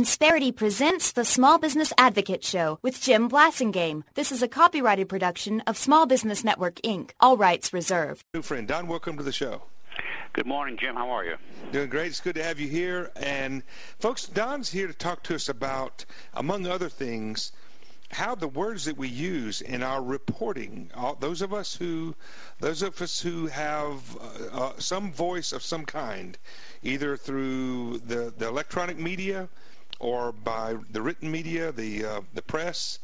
Insperity presents the Small Business Advocate Show with Jim Blasingame. This is a copyrighted production of Small Business Network, Inc. All rights reserved. New friend, Don, welcome to the show. Good morning, Jim. How are you? Doing great. It's good to have you here. And, folks, Don's here to talk to us about, among other things, how the words that we use in our reporting, those of us who have some voice of some kind, either through the electronic media or by the written media, the press,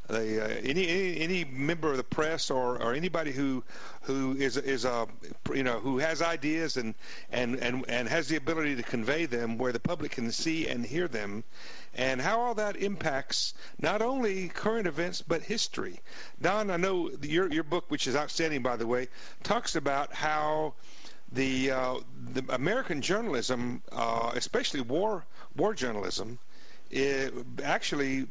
any member of the press or anybody who is who has ideas and has the ability to convey them where the public can see and hear them, and how all that impacts not only current events but history. Don, I know your book, which is outstanding by the way, talks about how the American journalism, especially war journalism, it actually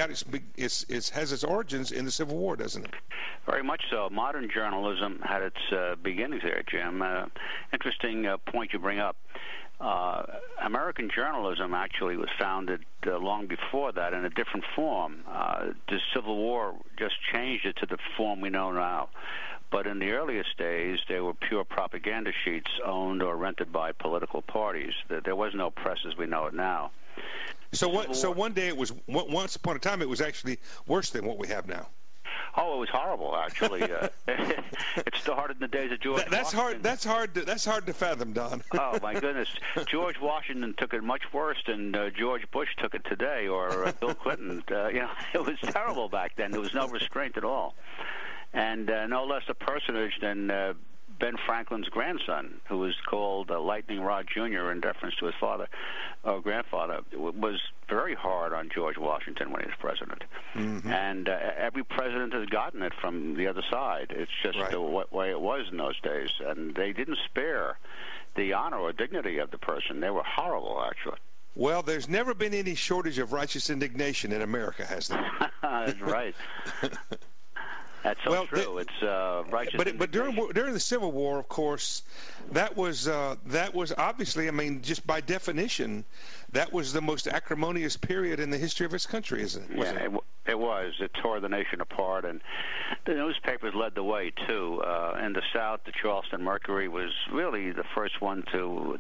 has its origins in the Civil War, doesn't it? Very much so. Modern journalism had its beginnings there, Jim. Interesting point you bring up. American journalism actually was founded long before that in a different form. The Civil War just changed it to the form we know now. But in the earliest days, they were pure propaganda sheets owned or rented by political parties. There was no press as we know it now. So one day once upon a time, it was actually worse than what we have now. Oh, it was horrible, actually. It started in the days of George Washington. That's hard to fathom, Don. Oh, my goodness. George Washington took it much worse than George Bush took it today, or Bill Clinton. It was terrible back then. There was no restraint at all. And no less a personage than Ben Franklin's grandson, who was called Lightning Rod Jr. in deference to his father or grandfather, was very hard on George Washington when he was president. Mm-hmm. And every president has gotten it from the other side. It's just the way it was in those days. And they didn't spare the honor or dignity of the person. They were horrible, actually. Well, there's never been any shortage of righteous indignation in America, has there? That's right. That's so true. It's righteous. But during the Civil War, of course, that was obviously, I mean, just by definition, that was the most acrimonious period in the history of this country, isn't it? It was. It tore the nation apart, and the newspapers led the way too. In the South, the Charleston Mercury was really the first one to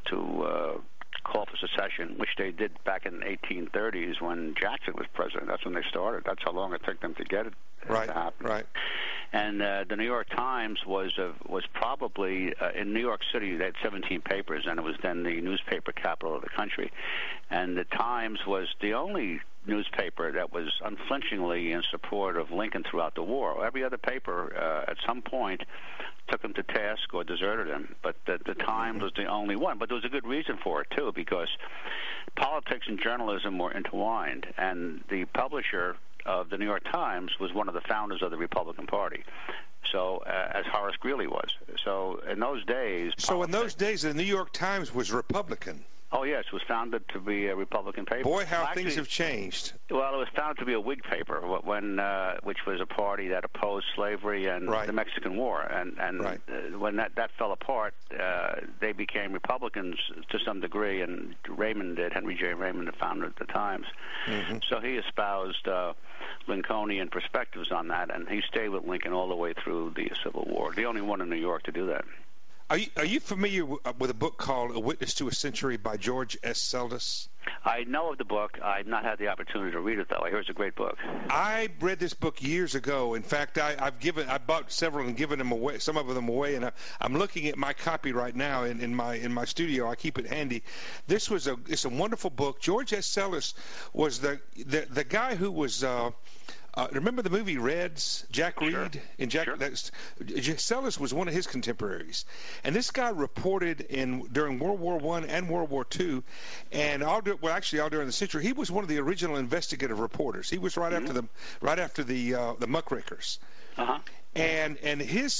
call for secession, which they did back in the 1830s when Jackson was president. That's when they started. That's how long it took them to get it to happen. Right. And the New York Times was probably in New York City. They had 17 papers, and it was then the newspaper capital of the country. And the Times was the only newspaper that was unflinchingly in support of Lincoln throughout the war. Every other paper at some point took him to task or deserted him, but the Times was the only one. But there was a good reason for it too, because politics and journalism were intertwined, and the publisher of the New York Times was one of the founders of the Republican Party. So, as Horace Greeley was. So, in those days... So, in those days, the New York Times was Republican. Oh, yes. It was founded to be a Republican paper. Boy, how things have changed. Well, it was founded to be a Whig paper, which was a party that opposed slavery and the Mexican War. And when that fell apart, they became Republicans to some degree, and Henry J. Raymond, the founder of the Times. Mm-hmm. So he espoused Lincolnian perspectives on that, and he stayed with Lincoln all the way through the Civil War. The only one in New York to do that. Are you familiar with a book called A Witness to a Century by George S. Seldes? I know of the book. I've not had the opportunity to read it, though. I hear it's a great book. I read this book years ago. In fact, I bought several and given them away, some of them away, and I'm looking at my copy right now in my studio. I keep it handy. It's a wonderful book. George S. Seldes was the guy who was. Remember the movie Reds? Jack Reed? Sure. And Seldes was one of his contemporaries. And this guy reported during World War I and World War II, and all during the century. He was one of the original investigative reporters. He was right after the muckrakers. Uh-huh. And in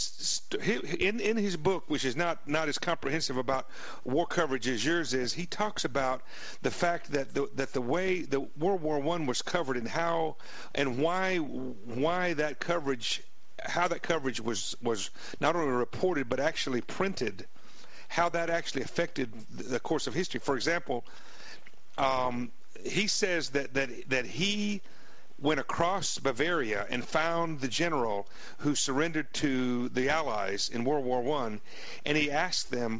his book, which is not as comprehensive about war coverage as yours is, he talks about the fact that the way the World War I was covered and how and why that coverage, how that coverage was not only reported but actually printed, how that actually affected the course of history. For example, he says that he went across Bavaria and found the general who surrendered to the Allies in World War I, and he asked them,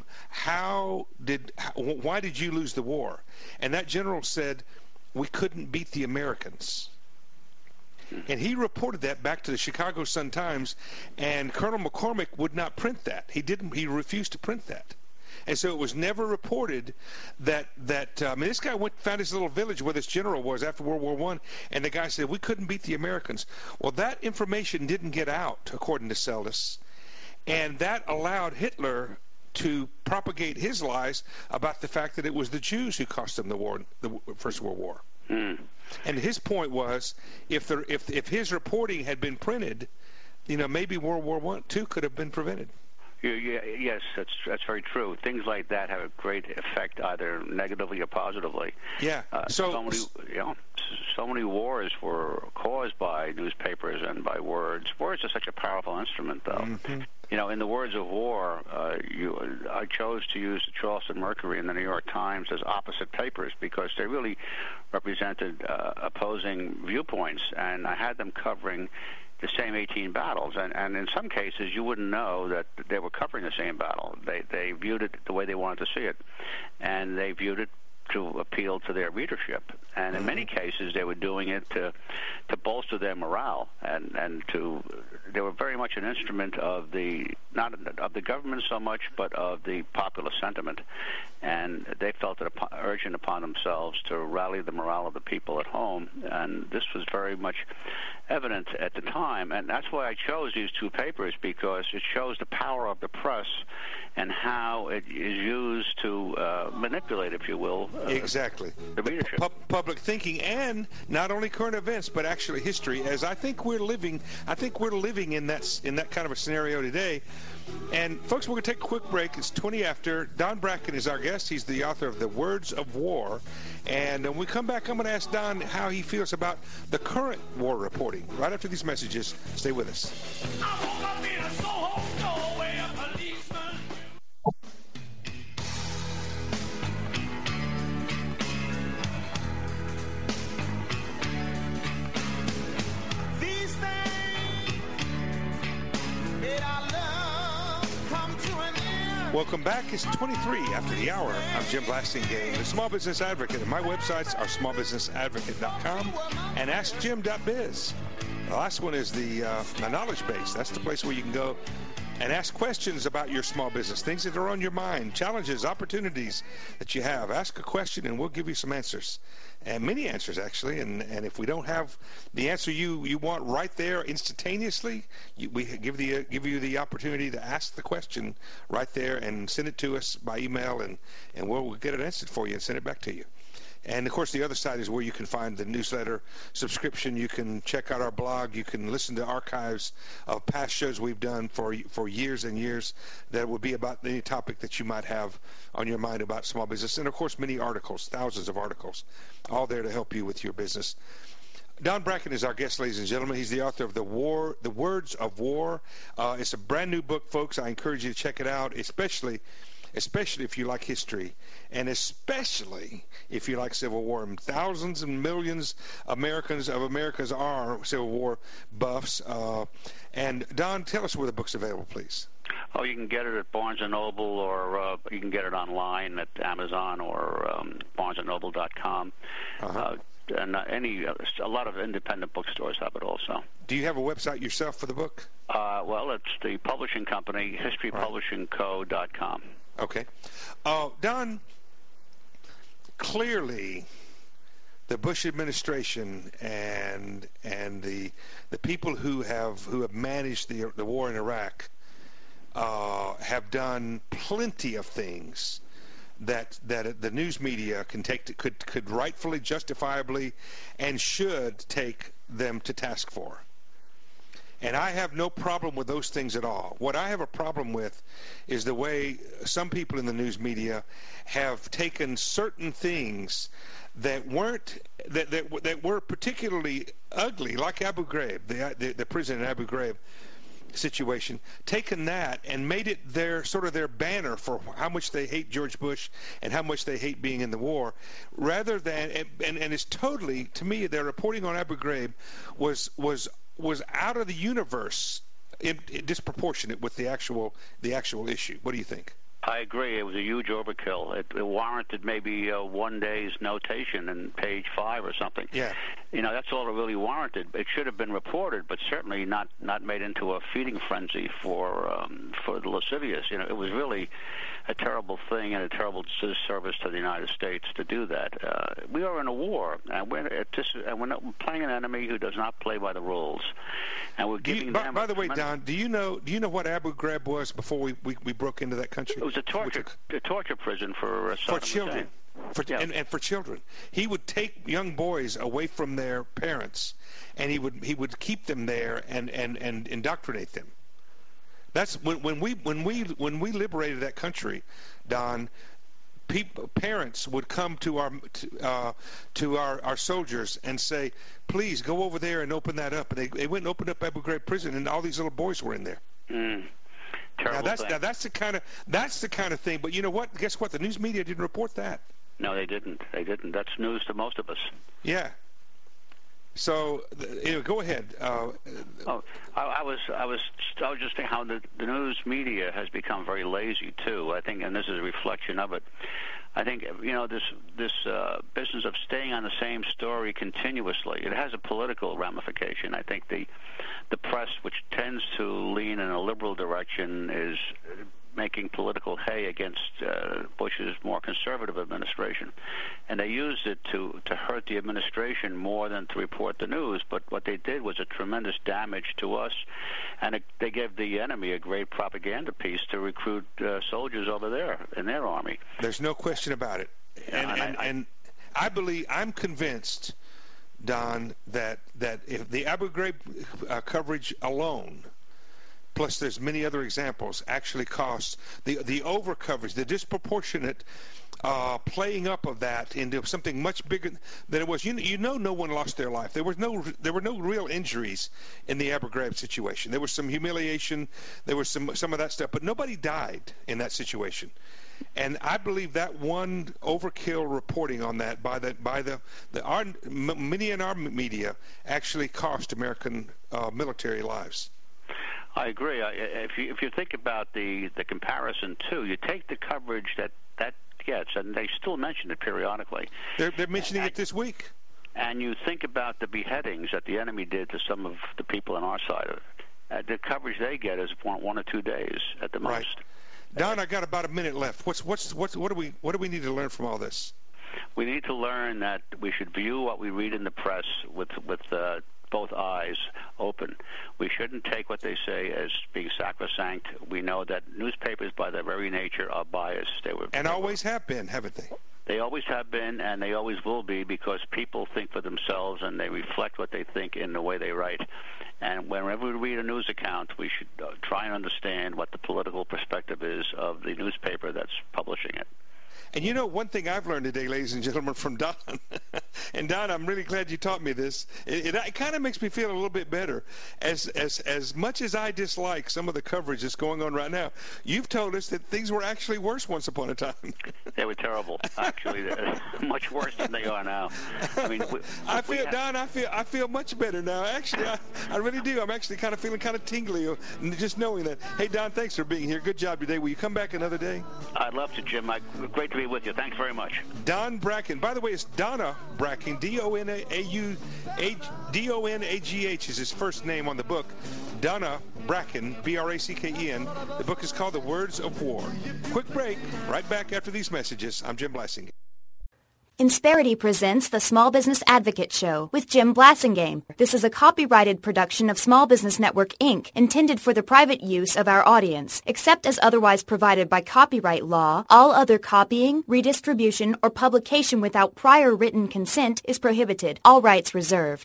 why did you lose the war? And that general said, we couldn't beat the Americans. And he reported that back to the Chicago Sun-Times, and Colonel McCormick would not print that. He refused to print that. And so it was never reported that this guy found his little village where this general was after World War I, and the guy said, we couldn't beat the Americans. Well, that information didn't get out, according to Seldes, and that allowed Hitler to propagate his lies about the fact that it was the Jews who cost him the First World War. And his point was, if his reporting had been printed, maybe World War II could have been prevented. Yes, that's very true. Things like that have a great effect, either negatively or positively. Yeah. So many wars were caused by newspapers and by words. Words are such a powerful instrument, though. Mm-hmm. In the words of war, I chose to use the Charleston Mercury and the New York Times as opposite papers because they really represented opposing viewpoints, and I had them covering the same 18 battles, and in some cases you wouldn't know that they were covering the same battle. They viewed it the way they wanted to see it, and they viewed it to appeal to their readership. And in many cases they were doing it to bolster their morale, and they were very much an instrument of not of the government so much, but of the popular sentiment. And they felt it urgent upon themselves to rally the morale of the people at home, and this was very much evident at the time. And that's why I chose these two papers, because it shows the power of the press and how it is used to manipulate, if you will, exactly, the readership. Public thinking, and not only current events, but actually history. As I think we're living in that kind of a scenario today. And folks, we're going to take a quick break. It's 20 after. Don Bracken is our guest. He's the author of The Words of War. And when we come back, I'm going to ask Don how he feels about the current war reporting. Right after these messages, stay with us. Welcome back. It's 23 after the hour. I'm Jim Blasingame, the Small Business Advocate, and my websites are smallbusinessadvocate.com and AskJim.biz. The last one is the knowledge base. That's the place where you can go and ask questions about your small business, things that are on your mind, challenges, opportunities that you have. Ask a question and we'll give you some answers, and many answers actually. And if we don't have the answer you want right there instantaneously, we give you the opportunity to ask the question right there and send it to us by email, and we'll get it answered for you and send it back to you. And, of course, the other side is where you can find the newsletter subscription. You can check out our blog. You can listen to archives of past shows we've done for years and years that would be about any topic that you might have on your mind about small business. And, of course, many articles, thousands of articles, all there to help you with your business. Don Bracken is our guest, ladies and gentlemen. He's the author of The Words of War. It's a brand new book, folks. I encourage you to check it out, especially if you like history, and especially if you like Civil War. And thousands and millions of Americans are Civil War buffs. And Don, tell us where the book's available, please. Oh, you can get it at Barnes & Noble, or you can get it online at Amazon or BarnesandNoble.com. And a lot of independent bookstores have it also. Do you have a website yourself for the book? Well, it's the publishing company, historypublishingco.com. Okay. Don, clearly the Bush administration and the people who have managed the war in Iraq have done plenty of things that the news media could rightfully, justifiably, and should take them to task for. And I have no problem with those things at all. What I have a problem with is the way some people in the news media have taken certain things that were particularly ugly, like Abu Ghraib, the prison in Abu Ghraib, situation, taken that and made it their sort of their banner for how much they hate George Bush and how much they hate being in the war, rather than and it's totally, to me, their reporting on Abu Ghraib was out of the universe, disproportionate with the actual issue. What do you think? I agree. It was a huge overkill. It warranted maybe one day's notation in page 5 or something. Yeah. That's all it really warranted. It should have been reported, but certainly not made into a feeding frenzy for the lascivious. It was really a terrible thing and a terrible disservice to the United States to do that. We are in a war, and we're playing an enemy who does not play by the rules, and we're giving them. By the way, Don, do you know what Abu Ghraib was before we broke into that country? It was a torture prison for children. And for children, he would take young boys away from their parents, and he would keep them there and indoctrinate them. That's when we liberated that country, Don. Parents would come to our soldiers and say, "Please go over there and open that up." And they went and opened up Abu Ghraib prison, and all these little boys were in there. Now that's the kind of thing. But you know what? Guess what? The news media didn't report that. No, they didn't. That's news to most of us. Yeah. So, go ahead. I was just thinking how the news media has become very lazy too. I think, and this is a reflection of it. I think this business of staying on the same story continuously, it has a political ramification. I think the press, which tends to lean in a liberal direction, is making political hay against Bush's more conservative administration, and they used it to hurt the administration more than to report the news. But what they did was a tremendous damage to us, and they gave the enemy a great propaganda piece to recruit soldiers over there in their army. There's no question about it, and I'm convinced, Don, that if the Abu Ghraib coverage alone, plus there's many other examples, actually cost the over coverage, the disproportionate playing up of that into something much bigger than it was. No one lost their life. There were no real injuries in the Abu Ghraib situation. There was some humiliation, there was some of that stuff, but nobody died in that situation. And I believe that one overkill reporting on that by many in our media actually cost American military lives. I agree. If you think about the comparison too, you take the coverage that gets, and they still mention it periodically. They're mentioning it this week. And you think about the beheadings that the enemy did to some of the people on our side of it. The coverage they get is 1 or 2 days at the most. Right. Don, I got about a minute left. What do we need to learn from all this? We need to learn that we should view what we read in the press with both eyes open. We shouldn't take what they say as being sacrosanct. We know that newspapers, by their very nature, are biased. And always have been, haven't they? They always have been, and they always will be, because people think for themselves, and they reflect what they think in the way they write. And whenever we read a news account, we should try and understand what the political perspective is of the newspaper that's publishing it. And one thing I've learned today, ladies and gentlemen, from Don, and Don, I'm really glad you taught me this. It kind of makes me feel a little bit better. As much as I dislike some of the coverage that's going on right now, you've told us that things were actually worse once upon a time. They were terrible, actually, much worse than they are now. I mean, Don, I feel much better now. Actually, I really do. I'm actually kind of feeling kind of tingly just knowing that. Hey, Don, thanks for being here. Good job today. Will you come back another day? I'd love to, Jim. Great to be with you. Thanks very much. Don Bracken. By the way, it's Donna Bracken. Donagh is his first name on the book. Donna Bracken, Bracken. The book is called The Words of War. Quick break. Right back after these messages. I'm Jim Blasingame. Insperity presents the Small Business Advocate Show with Jim Blasingame. This is a copyrighted production of Small Business Network, Inc., intended for the private use of our audience. Except as otherwise provided by copyright law, all other copying, redistribution, or publication without prior written consent is prohibited. All rights reserved.